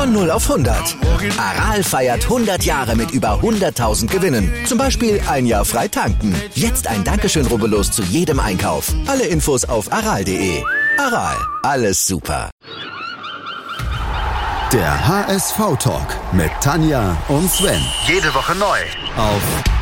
Von 0 auf 100. Aral feiert 100 Jahre mit über 100.000 Gewinnen. Zum Beispiel ein Jahr frei tanken. Jetzt ein Dankeschön, rubbellos zu jedem Einkauf. Alle Infos auf aral.de. Aral, alles super. Der HSV-Talk mit Tanja und Sven. Jede Woche neu. Auf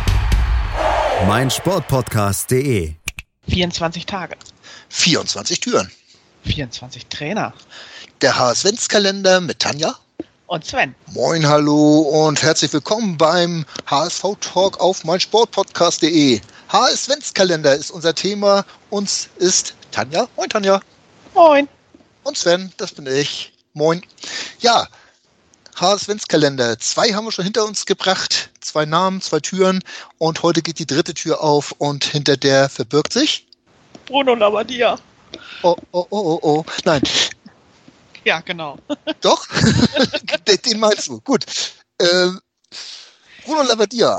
meinsportpodcast.de. 24 Tage. 24 Türen. 24 Trainer. Der HSV-Kalender mit Tanja. Und Sven. Moin, hallo und herzlich willkommen beim HSV-Talk auf meinsportpodcast.de. HSV-Kalender ist unser Thema. Uns ist Tanja. Moin, Tanja. Moin. Und Sven, das bin ich. Moin. Ja, HSV-Kalender. 2 haben wir schon hinter uns gebracht. 2 Namen, 2 Türen. Und heute geht die 3. Tür auf und hinter der verbirgt sich Bruno Labbadia. Oh. Nein. Ja, genau. Doch? Den meinst du. Gut. Bruno Labbadia.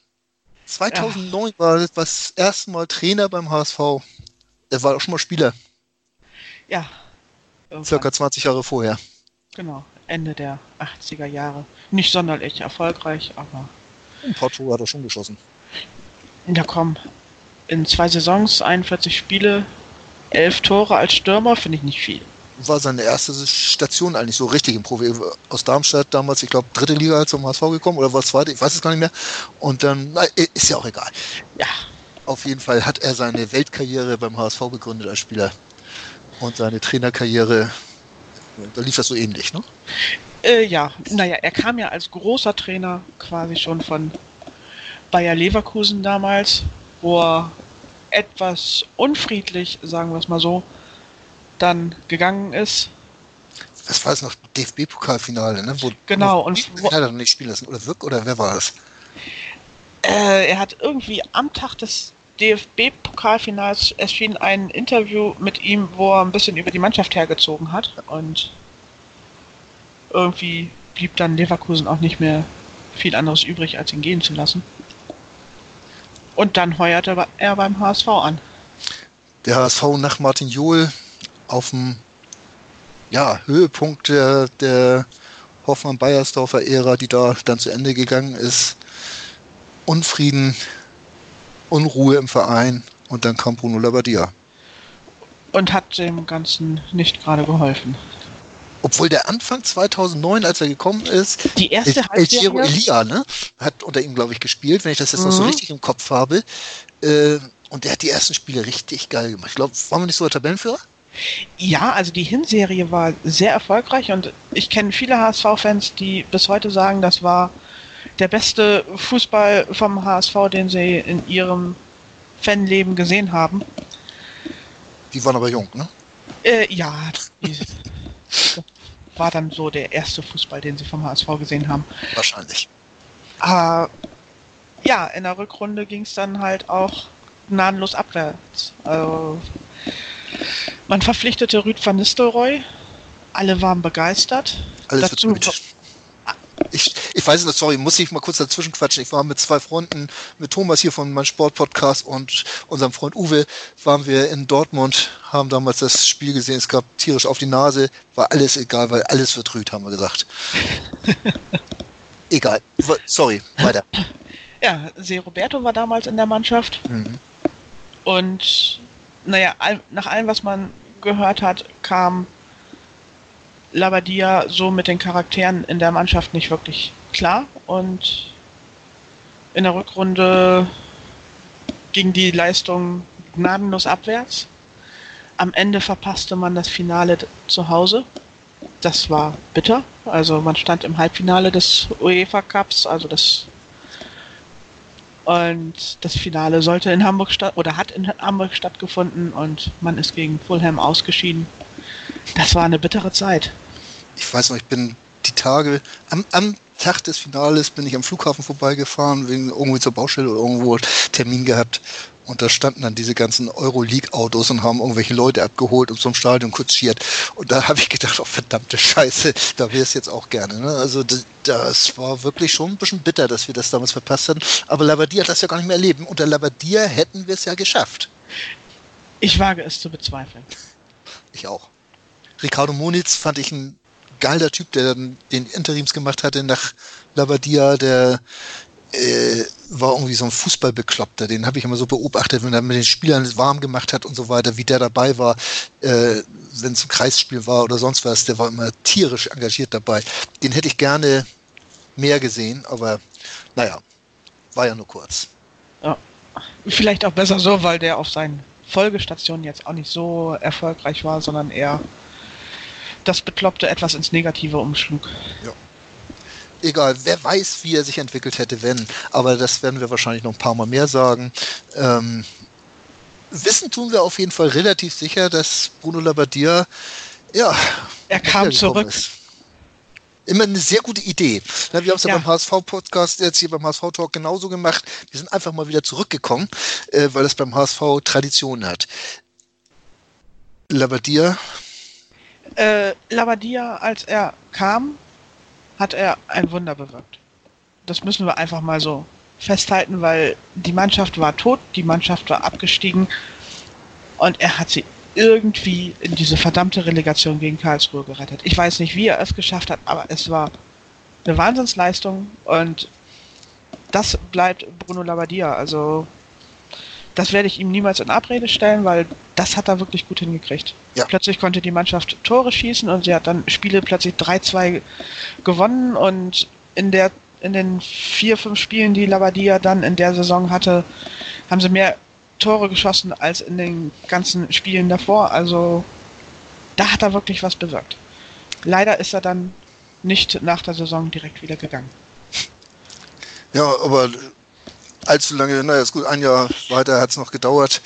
2009 war das erste Mal Trainer beim HSV. Er war auch schon mal Spieler. Ja. Circa 20 Jahre vorher. Genau. Ende der 80er Jahre. Nicht sonderlich erfolgreich, aber... Ein paar Tore hat er schon geschossen. Ja, komm. In 2 Saisons, 41 Spiele, 11 Tore als Stürmer, finde ich nicht viel. War seine erste Station eigentlich so richtig im Profi. Aus Darmstadt damals, ich glaube, 3. Liga zum HSV gekommen oder war es 2., ich weiß es gar nicht mehr. Und dann, ist ja auch egal. Ja. Auf jeden Fall hat er seine Weltkarriere beim HSV begründet als Spieler. Und seine Trainerkarriere, da lief das so ähnlich, ne? Ja, naja, er kam ja als großer Trainer quasi schon von Bayer Leverkusen damals, wo er etwas unfriedlich, sagen wir es mal so, dann gegangen ist. Das war es noch, DFB-Pokalfinale, ne? Genau. Und hat er nicht spielen lassen, oder Wirk, oder wer war das? Er hat irgendwie am Tag des DFB-Pokalfinals erschien ein Interview mit ihm, wo er ein bisschen über die Mannschaft hergezogen hat. Und irgendwie blieb dann Leverkusen auch nicht mehr viel anderes übrig, als ihn gehen zu lassen. Und dann heuerte er beim HSV an. Der HSV nach Martin Jol auf dem Höhepunkt der Hoffmann-Beiersdorfer-Ära, die da dann zu Ende gegangen ist. Unfrieden, Unruhe im Verein und dann kam Bruno Labbadia. Und hat dem Ganzen nicht gerade geholfen. Obwohl der Anfang 2009, als er gekommen ist, die erste El Giro Elia, ne, hat unter ihm, glaube ich, gespielt, wenn ich das jetzt noch so richtig im Kopf habe. Und der hat die ersten Spiele richtig geil gemacht. Ich glaube, waren wir nicht so der Tabellenführer? Ja, also die Hinserie war sehr erfolgreich und ich kenne viele HSV-Fans, die bis heute sagen, das war der beste Fußball vom HSV, den sie in ihrem Fanleben gesehen haben. Die waren aber jung, ne? Ja, war dann so der erste Fußball, den sie vom HSV gesehen haben. Wahrscheinlich. Ja, in der Rückrunde ging es dann halt auch gnadenlos abwärts. Also, man verpflichtete Ruud van Nistelrooy. Alle waren begeistert. Alles dazu. Ich weiß nicht, sorry, muss ich mal kurz dazwischen quatschen. Ich war mit 2 Freunden, mit Thomas hier von meinem Sportpodcast und unserem Freund Uwe, waren wir in Dortmund, haben damals das Spiel gesehen, es gab tierisch auf die Nase, war alles egal, weil alles wird Rüd, haben wir gesagt. Egal, sorry, weiter. Ja, Se Roberto war damals in der Mannschaft und naja, nach allem, was man gehört hat, kam Labbadia so mit den Charakteren in der Mannschaft nicht wirklich klar und in der Rückrunde ging die Leistung gnadenlos abwärts. Am Ende verpasste man das Finale zu Hause. Das war bitter. Also man stand im Halbfinale des UEFA Cups, und das Finale sollte in Hamburg hat in Hamburg stattgefunden und man ist gegen Fulham ausgeschieden. Das war eine bittere Zeit. Ich weiß noch, ich bin die Tage, am Tag des Finales bin ich am Flughafen vorbeigefahren, wegen irgendwie zur Baustelle oder irgendwo Termin gehabt. Und da standen dann diese ganzen Euroleague-Autos und haben irgendwelche Leute abgeholt und zum Stadion kutschiert. Und da habe ich gedacht, oh verdammte Scheiße, da wäre es jetzt auch gerne. Ne? Also das war wirklich schon ein bisschen bitter, dass wir das damals verpasst hatten. Aber Labbadia hat das ja gar nicht mehr erlebt. Unter Labbadia hätten wir es ja geschafft. Ich wage es zu bezweifeln. Ich auch. Ricardo Muniz fand ich einen geiler Typ, der dann den Interims gemacht hatte nach Labadia, der war irgendwie so ein Fußballbekloppter, den habe ich immer so beobachtet, wenn er mit den Spielern es warm gemacht hat und so weiter, wie der dabei war, wenn es ein Kreisspiel war oder sonst was, der war immer tierisch engagiert dabei. Den hätte ich gerne mehr gesehen, aber naja, war ja nur kurz. Ja. Vielleicht auch besser so, weil der auf seinen Folgestationen jetzt auch nicht so erfolgreich war, sondern eher das Bekloppte etwas ins Negative umschlug. Ja. Egal, wer weiß, wie er sich entwickelt hätte, wenn. Aber das werden wir wahrscheinlich noch ein paar Mal mehr sagen. Wissen tun wir auf jeden Fall relativ sicher, dass Bruno Labbadia, ja, er kam zurück. Ist. Immer eine sehr gute Idee. Wir haben es ja beim HSV-Podcast, jetzt hier beim HSV-Talk genauso gemacht. Wir sind einfach mal wieder zurückgekommen, weil es beim HSV Tradition hat. Labbadia? Labbadia, als er kam, hat er ein Wunder bewirkt. Das müssen wir einfach mal so festhalten, weil die Mannschaft war tot, die Mannschaft war abgestiegen und er hat sie irgendwie in diese verdammte Relegation gegen Karlsruhe gerettet. Ich weiß nicht, wie er es geschafft hat, aber es war eine Wahnsinnsleistung und das bleibt Bruno Labbadia. Also das werde ich ihm niemals in Abrede stellen, weil das hat er wirklich gut hingekriegt. Ja. Plötzlich konnte die Mannschaft Tore schießen und sie hat dann Spiele plötzlich 3-2 gewonnen und in den 4-5 Spielen, die Labbadia dann in der Saison hatte, haben sie mehr Tore geschossen als in den ganzen Spielen davor. Also da hat er wirklich was bewirkt. Leider ist er dann nicht nach der Saison direkt wieder gegangen. Ja, aber allzu lange, naja, ist gut, ein Jahr weiter hat es noch gedauert.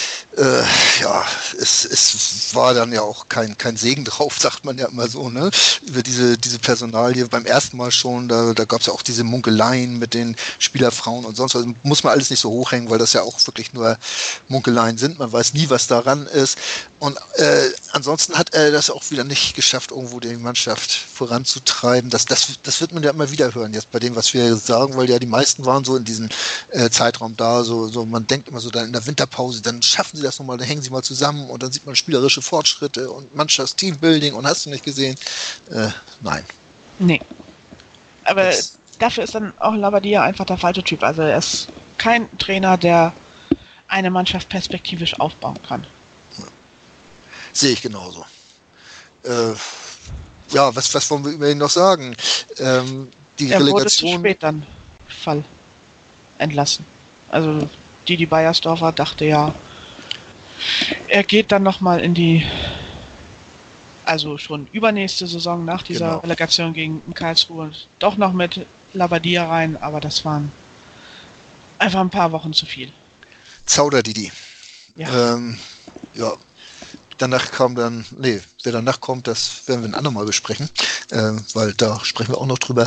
Ja, es war dann ja auch kein Segen drauf, sagt man ja immer so, ne? Über diese Personalie beim ersten Mal schon, da gab es ja auch diese Munkeleien mit den Spielerfrauen und sonst was. Muss man alles nicht so hochhängen, weil das ja auch wirklich nur Munkeleien sind. Man weiß nie, was daran ist. Und ansonsten hat er das auch wieder nicht geschafft, irgendwo die Mannschaft voranzutreiben. Das wird man ja immer wieder hören, jetzt bei dem, was wir sagen, weil ja die meisten waren so in diesem Zeitraum da, so man denkt immer so dann in der Winterpause, dann schaffen sie das nochmal, dann hängen sie mal zusammen und dann sieht man spielerische Fortschritte und Mannschaftsteambuilding und hast du nicht gesehen? Nein. Nee. Aber dafür ist dann auch Labbadia einfach der falsche Typ. Also er ist kein Trainer, der eine Mannschaft perspektivisch aufbauen kann. Sehe ich genauso. Ja, was wollen wir über ihn noch sagen? Die er Relegation wurde zu spät dann entlassen. Also Didi Beiersdorfer dachte ja, er geht dann nochmal in die, also schon übernächste Saison nach dieser Relegation gegen Karlsruhe doch noch mit Labbadia rein, aber das waren einfach ein paar Wochen zu viel. Zauder Didi. Ja. Ja. Danach kam dann, wer danach kommt, das werden wir ein andermal besprechen, weil da sprechen wir auch noch drüber.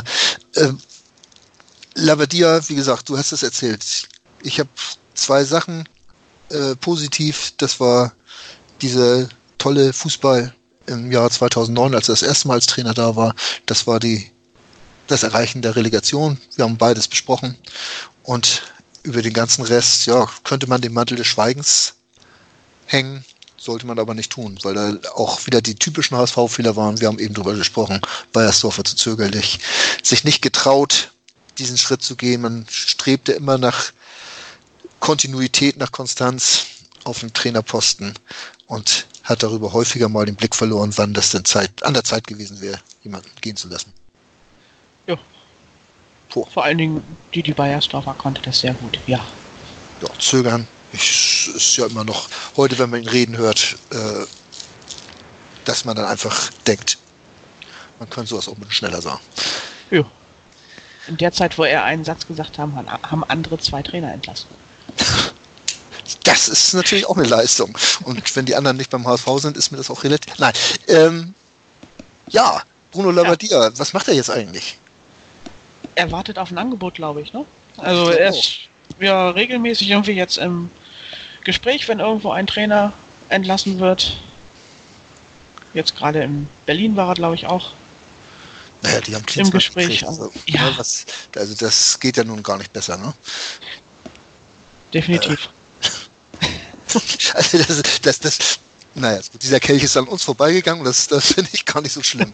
Labbadia, wie gesagt, du hast es erzählt. Ich habe 2 Sachen positiv. Das war dieser tolle Fußball im Jahr 2009, als er das erste Mal als Trainer da war. Das war das Erreichen der Relegation. Wir haben beides besprochen. Und über den ganzen Rest, ja, könnte man den Mantel des Schweigens hängen. Sollte man aber nicht tun, weil da auch wieder die typischen HSV-Fehler waren. Wir haben eben drüber gesprochen. Beiersdorfer zu zögerlich. Sich nicht getraut, diesen Schritt zu gehen. Man strebte immer nach Kontinuität, nach Konstanz auf dem Trainerposten und hat darüber häufiger mal den Blick verloren, wann das denn an der Zeit gewesen wäre, jemanden gehen zu lassen. Ja. Vor allen Dingen Didi Beiersdorfer konnte das sehr gut, ja. Ja, zögern. Ist ja immer noch, heute, wenn man ihn reden hört, dass man dann einfach denkt, man könnte sowas auch ein bisschen schneller sagen. Ja. In der Zeit, wo er einen Satz gesagt haben andere 2 Trainer entlassen. Das ist natürlich auch eine Leistung. Und wenn die anderen nicht beim HSV sind, ist mir das auch relativ... Nein. Ja, Bruno Labbadia, was macht er jetzt eigentlich? Er wartet auf ein Angebot, glaube ich, ne? Also er ist ja regelmäßig irgendwie jetzt im Gespräch, wenn irgendwo ein Trainer entlassen wird. Jetzt gerade in Berlin war er, glaube ich, auch. Naja, die haben im Gespräch. Also, ja. Also das geht ja nun gar nicht besser, ne? Definitiv. Also Naja, dieser Kelch ist an uns vorbeigegangen, das finde ich gar nicht so schlimm.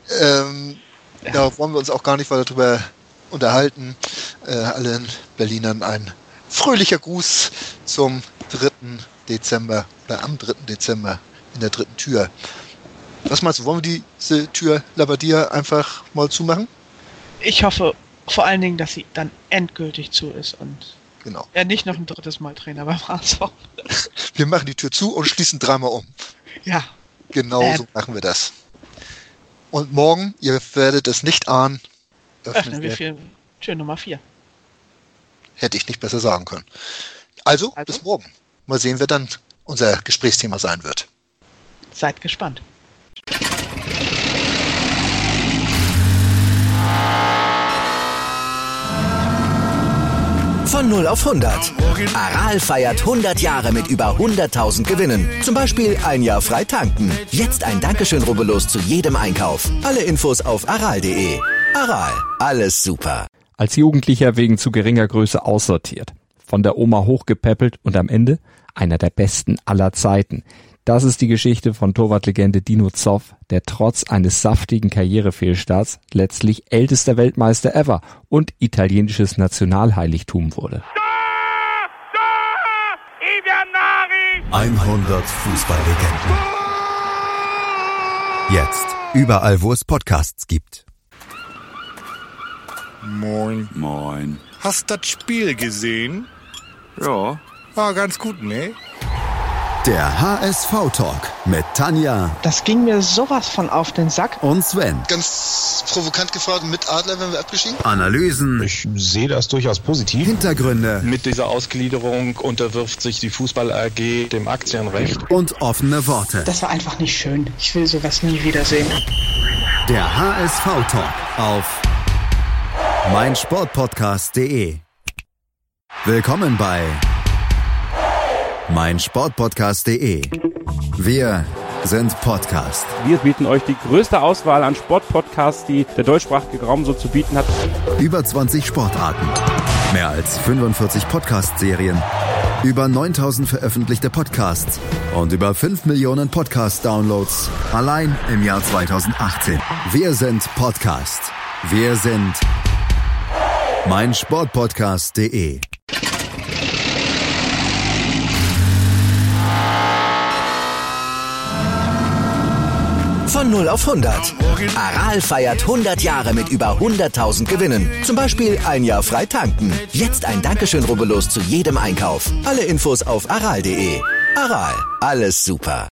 Da wollen wir uns auch gar nicht weiter drüber unterhalten. Allen Berlinern ein fröhlicher Gruß zum 3. Dezember oder am 3. Dezember in der 3. Tür. Was meinst du, wollen wir diese Tür Labadia einfach mal zumachen? Ich hoffe vor allen Dingen, dass sie dann endgültig zu ist und genau. Er nicht noch ein 3. Mal Trainer beim HSV. Wir machen die Tür zu und schließen 3-mal um. Ja. Genau so machen wir das. Und morgen, ihr werdet es nicht ahnen, öffnen wir Tür Nummer 4. Hätte ich nicht besser sagen können. Also, bis morgen. Mal sehen, wer dann unser Gesprächsthema sein wird. Seid gespannt. Von 0 auf 100. Aral feiert 100 Jahre mit über 100.000 Gewinnen. Zum Beispiel ein Jahr frei tanken. Jetzt ein Dankeschön, rubbellos zu jedem Einkauf. Alle Infos auf aral.de. Aral, alles super. Als Jugendlicher wegen zu geringer Größe aussortiert. Von der Oma hochgepäppelt und am Ende einer der besten aller Zeiten. Das ist die Geschichte von Torwartlegende Dino Zoff, der trotz eines saftigen Karrierefehlstarts letztlich ältester Weltmeister ever und italienisches Nationalheiligtum wurde. 100 Fußballlegenden. Jetzt überall, wo es Podcasts gibt. Moin. Moin. Hast das Spiel gesehen? Ja. War ganz gut, ne? Der HSV-Talk mit Tanja. Das ging mir sowas von auf den Sack. Und Sven. Ganz provokant gefragt, mit Adler werden wir abgeschieden? Analysen. Ich sehe das durchaus positiv. Hintergründe. Mit dieser Ausgliederung unterwirft sich die Fußball AG dem Aktienrecht. Und offene Worte. Das war einfach nicht schön. Ich will sowas nie wiedersehen. Der HSV-Talk auf meinsportpodcast.de. Willkommen bei meinsportpodcast.de. Wir sind Podcast. Wir bieten euch die größte Auswahl an Sportpodcasts, die der deutschsprachige Raum so zu bieten hat. Über 20 Sportarten, mehr als 45 Podcast-Serien, über 9000 veröffentlichte Podcasts und über 5 Millionen Podcast-Downloads allein im Jahr 2018. Wir sind Podcast. Wir sind meinsportpodcast.de. Von 0 auf 100. Aral feiert 100 Jahre mit über 100.000 Gewinnen. Zum Beispiel ein Jahr frei tanken. Jetzt ein Dankeschön, rubbellos zu jedem Einkauf. Alle Infos auf aral.de. Aral, alles super.